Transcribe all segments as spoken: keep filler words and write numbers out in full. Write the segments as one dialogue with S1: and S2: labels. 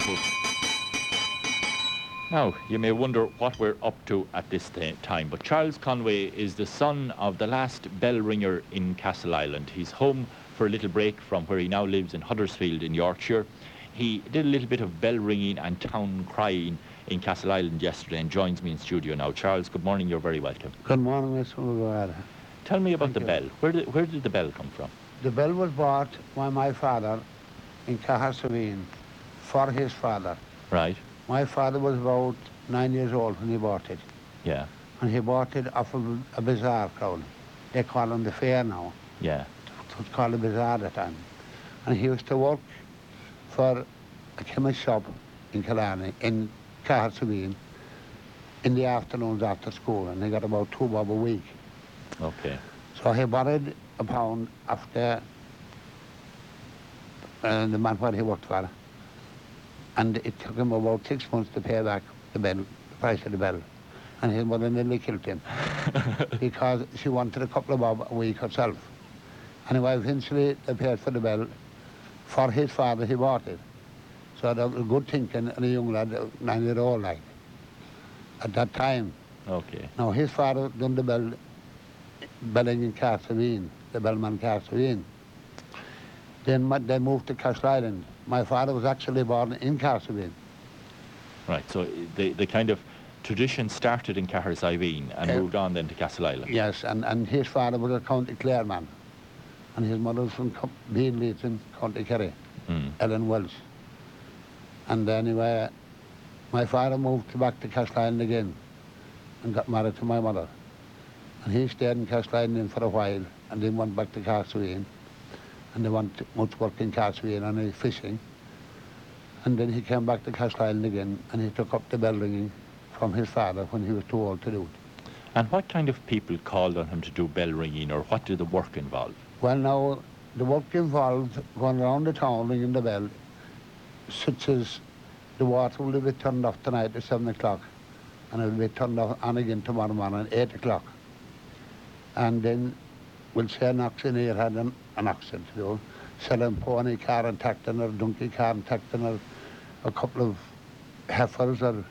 S1: Now, you may wonder what we're up to at this th- time, but Charles Conway is the son of the last bell ringer in Castleisland. He's home for a little break from where he now lives in Huddersfield in Yorkshire. He did a little bit of bell ringing and town crying in Castleisland yesterday and joins me in studio now. Charles, good morning, you're very welcome.
S2: Good morning, Mister McGuire.
S1: Tell me about
S2: Thank
S1: the
S2: you.
S1: bell. Where did, where did the bell come from?
S2: The bell was bought by my father in Cahersiveen for his father.
S1: Right,
S2: My father was about nine years old when he bought it.
S1: yeah,
S2: And he bought it off of a bazaar crowd. They call him the fair now.
S1: yeah,
S2: It was called a bazaar at the time. And he used to work for a chemist shop in Killarney, in Cahersiveen, in the afternoons after school. And he got about two bob a week.
S1: okay,
S2: So he borrowed a pound after uh, the man where he worked for. And it took him about six months to pay back the bell, the price of the bell. And his mother nearly killed him because she wanted a couple of bob a week herself. Anyway, eventually they paid for the bell. For his father, he bought it. So that was good thinking and a young lad, nine year old like, at that time.
S1: okay,
S2: Now his father done the bell, belling in Cahersiveen, the bellman Cahersiveen. Then ma- they moved to Castleisland. My father was actually born in Cahersiveen.
S1: right. So the, the kind of tradition started in Cahersiveen and
S2: Uh,
S1: moved on then to Castleisland.
S2: Yes, and, and his father was a County Clare man. And his mother was from Co- Beanleaton, County Kerry,
S1: Mm.
S2: Ellen Welsh. And anyway, my father moved back to Castleisland again and got married to my mother. And he stayed in Castleisland for a while and then went back to Cahersiveen. And they went much work in Cahersiveen and uh, fishing. And then he came back to Castleisland again and he took up the bell ringing from his father when he was too old to do it.
S1: And what kind of people called on him to do bell ringing, or what did the work involve?
S2: Well, now, the work involved going around the town ringing the bell, such as the water will be turned off tonight at seven o'clock and it will be turned off on again tomorrow morning at eight o'clock. And then we'll say an auctioneer had an, an auction to do, selling pony car and tractor or donkey car and tractor or a couple of heifers or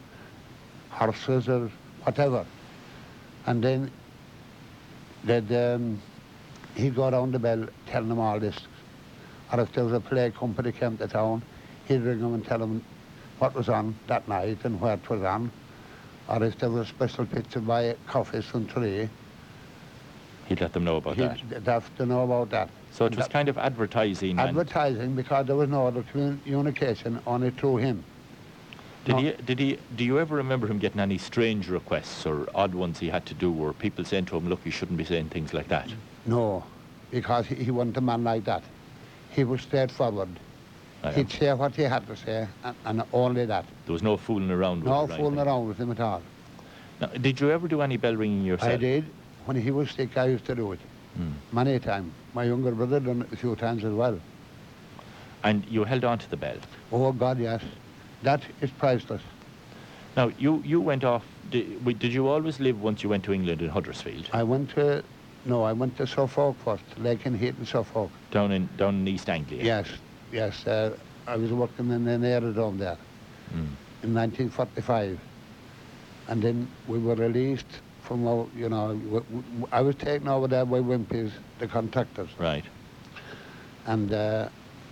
S2: horses or whatever. And then they'd, um, he'd go around the bell telling them all this. Or if there was a play company came to town, he'd ring them and tell them what was on that night and where it was on. Or if there was a special picture by Coffees from Tree,
S1: He'd let them know about that.
S2: he'd have to know about that.
S1: So it was
S2: That-
S1: kind of advertising. and
S2: Advertising, because there was no other communication only through him.
S1: did
S2: no.
S1: he? Did he? Do you ever remember him getting any strange requests or odd ones he had to do, or people saying to him, "Look, you shouldn't be saying things like that"?
S2: No, because he, he wasn't a man like that. He was straightforward.
S1: I know.
S2: He'd say what he had to say, and, and only that.
S1: There was no fooling around with
S2: No
S1: it. or
S2: fooling
S1: anything.
S2: around with him at all.
S1: Now, did you ever do any bell ringing yourself?
S2: I did. When he was sick, I used to do it.
S1: Hmm.
S2: Many a time. My younger brother done it a few times as well.
S1: And you held on to the bell.
S2: Oh, God, yes. That is priceless.
S1: Now, you, you went off. Did, wait, did you always live once you went to England in Huddersfield,
S2: I went to, no, I went to Suffolk first, Lake and Heaton, Suffolk.
S1: down in down in East Anglia?
S2: Yes, yes. Uh, I was working in an aerodrome there
S1: Mm.
S2: in nineteen forty-five. And then we were released from, our, you know, w- w- I was taken over there by Wimpy's, the contractors.
S1: Right.
S2: And uh,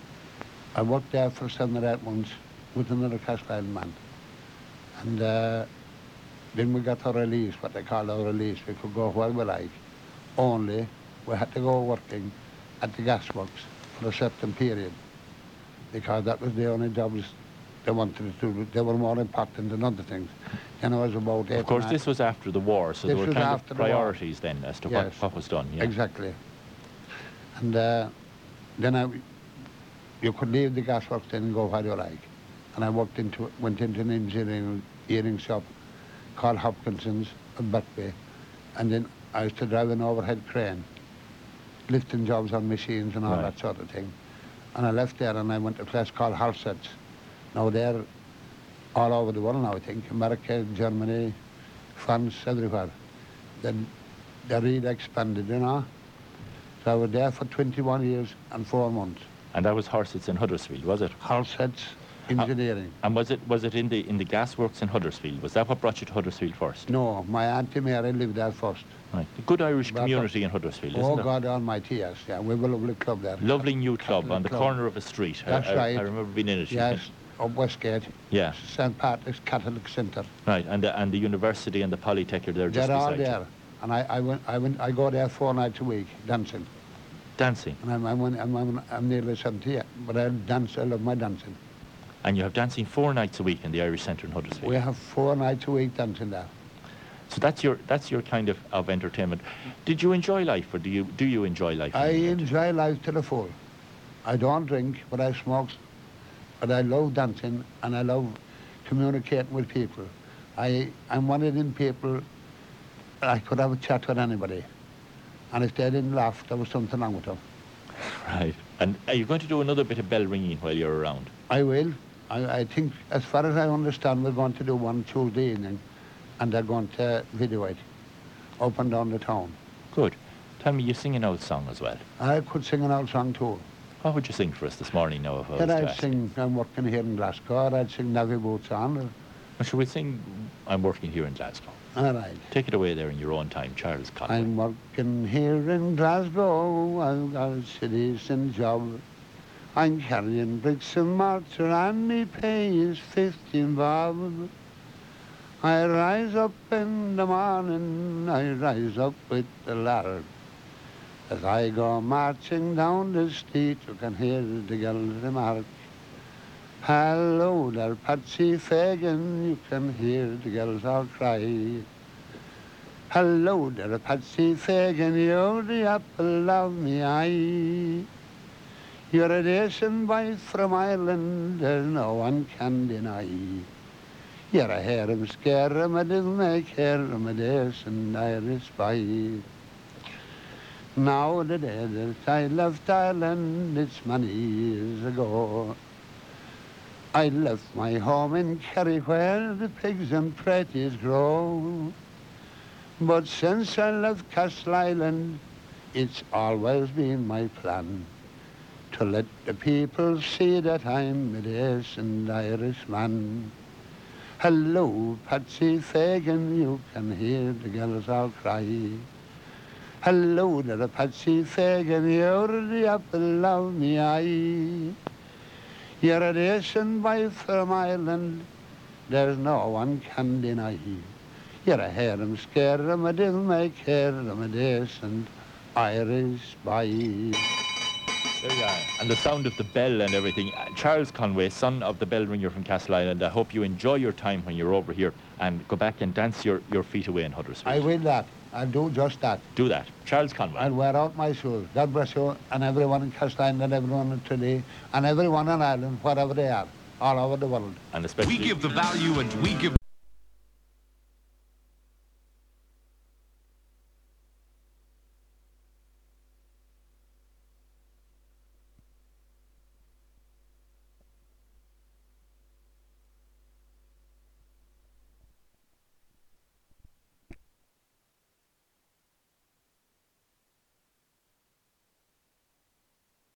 S2: I worked there for seven or eight months with another Castleisland man. And uh, then we got our release, what they call our release. We could go where we like. Only we had to go working at the gasworks for a certain period, because that was the only jobs they wanted to do. They were more important than other things. You know, it was about eight
S1: Of course,
S2: and
S1: this was after the war, so
S2: This
S1: there were
S2: was
S1: kind
S2: after
S1: of
S2: the war.
S1: priorities then as to what,
S2: Yes.
S1: what was done. Yeah.
S2: Exactly. And uh, then I, you could leave the gasworks then and go where you like. And I worked into, went into an engineering earring shop called Hopkinson's at Buckby. And then I used to drive an overhead crane, lifting jobs on machines and all
S1: Right.
S2: that sort of thing. And I left there and I went to a place called Halsets. Now they're all over the world now, I think. America, Germany, France, everywhere. Then they really expanded, you know. So I was there for twenty-one years and four months.
S1: And that was Horsets in Huddersfield, was it?
S2: Halsets, engineering.
S1: And was it was it in the in the gasworks in Huddersfield? Was that what brought you to Huddersfield first?
S2: No, my Auntie Mary lived there first.
S1: Right. A good Irish
S2: But-
S1: community in Huddersfield, isn't
S2: Oh,
S1: there?
S2: God almighty, yes. Yeah, we have a lovely club there.
S1: Lovely new club
S2: Catholic
S1: on the
S2: club.
S1: corner of a street. I-
S2: That's
S1: I,
S2: right.
S1: I remember being in it.
S2: Yes, up Westgate.
S1: Yeah.
S2: Saint Patrick's Catholic Centre.
S1: Right. And the, and the university and the Polytech are there just
S2: They're all
S1: beside you.
S2: there. And I, I, went, I, went, I go there four nights a week, dancing.
S1: Dancing.
S2: And I'm, I'm, I'm, I'm, I'm nearly seventy yet, but I dance, I love my dancing.
S1: And you have dancing four nights a week in the Irish Centre in Huddersfield.
S2: We have four nights a week dancing there.
S1: So that's your that's your kind of, of entertainment. Did you enjoy life, or do you do you enjoy life?
S2: I
S1: in England?
S2: enjoy life to the full. I don't drink, but I smoke. But I love dancing and I love communicating with people. I, I'm one of them people, I could have a chat with anybody. And if they didn't laugh, there was something wrong with them.
S1: Right. And are you going to do another bit of bell ringing while you're around?
S2: I will. I, I think, as far as I understand, we're going to do one Tuesday evening, and they're going to video it up and down the town.
S1: Good. Tell me, you sing an old song as well.
S2: I could sing an old song too.
S1: What would you sing for us this morning now? If I was
S2: Then
S1: to
S2: I'd
S1: ask?
S2: sing, I'm working here in Glasgow, or I'd sing Navy Boots On. Or,
S1: Well, shall we sing I'm Working Here in Glasgow?
S2: all right.
S1: Take it away there in your own time, Charles Conway.
S2: I'm working here in Glasgow, I've got a citizen job. I'm carrying bricks and mortar and me pay is fifteen bob. I rise up in the morning, I rise up with the lad. As I go marching down the street, you can hear the girls remark. Hello there, Patsy Fagan, you can hear the girls all cry. Hello there, Patsy Fagan, you're the apple of me eye. You're a decent boy from Ireland, there's no one can deny. You're a harem scarum, a didn't make harem, a decent Irish boy. Now the day that I left Ireland, it's many years ago. I left my home in Kerry where the pigs and praties grow. But since I left Castle Island, it's always been my plan to let the people see that I'm a decent Irishman. Hello, Patsy Fagan, you can hear the girls all cry. Hello there, Patsy Fagan, you're the apple of me eye. You're a decent boy from Ireland, there's no one can deny. You're a harem scarum, a didn't make harem, a decent Irish boy.
S1: There you are. And the sound of the bell and everything. Uh, Charles Conway, son of the bell ringer from Castle Island. I hope you enjoy your time when you're over here and go back and dance your, your feet away in Huddersfield.
S2: I will that. I'll do just that.
S1: Do that. Charles Conway.
S2: I'll wear out my shoes. God bless you, and everyone in Castle Island, and everyone in Tralee, and everyone on Ireland, wherever they are, all over the world.
S1: And especially...
S3: We give the value and we give